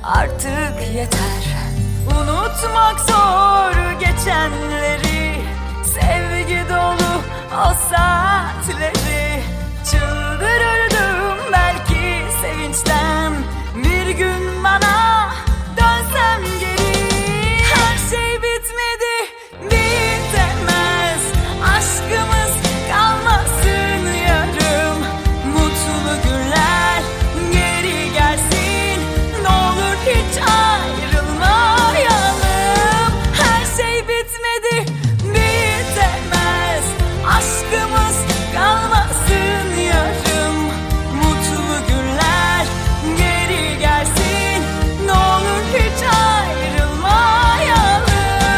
artık yeter. Unutmak zor geçenleri, sevgi dolu o saatleri. Çıldırırdım belki sevinçten, bir gün bana dönsem geri. Her şey bitmedi, bitemez, aşkımız kalmasın yarım. Mutlu günler geri gelsin, ne olur hiç ayrılmayalım. Her şey bitmedi, bitemez, aşkımız kalmasın yarım. Mutlu günler geri gelsin, ne olur hiç ayrılmayalım.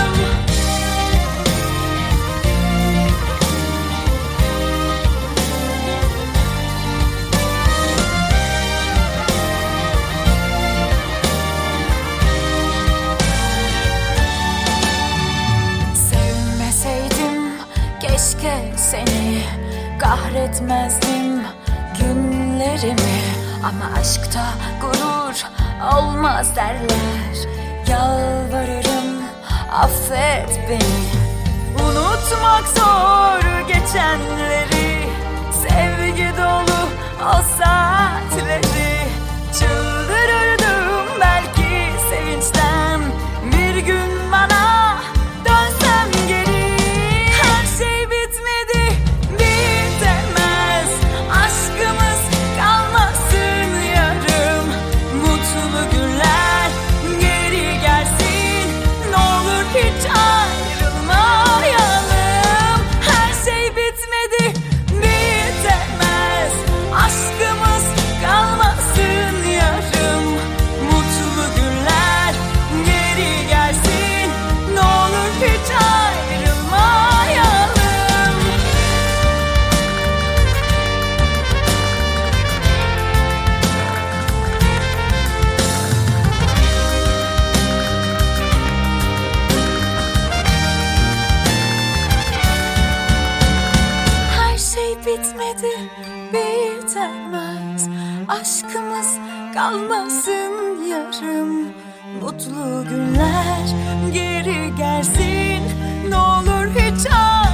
Sevmeseydim keşke seni, kahretmezdim günlerimi. Ama aşkta gurur olmaz derler, yalvarırım affet beni. Unutmak zor geçenleri, sevgi dolu o saatleri. Çıldırırdım belki sevinçten, bir gün bana dönsem geri. Her şey bitmedi, bitemez, aşkımız kalmasın yarım. Mutlu günler geri gelsin, ne olur hiç ayrılmayalım. Her şey bitmedi, bitemez, aşkımız kalmasın yarım. Mutlu günler geri gelsin, ne olur hiç ayrılmayalım. Her şey bitmedi, bitemez, aşkımız kalmasın yarım. Mutlu günler geri gelsin, ne olur hiç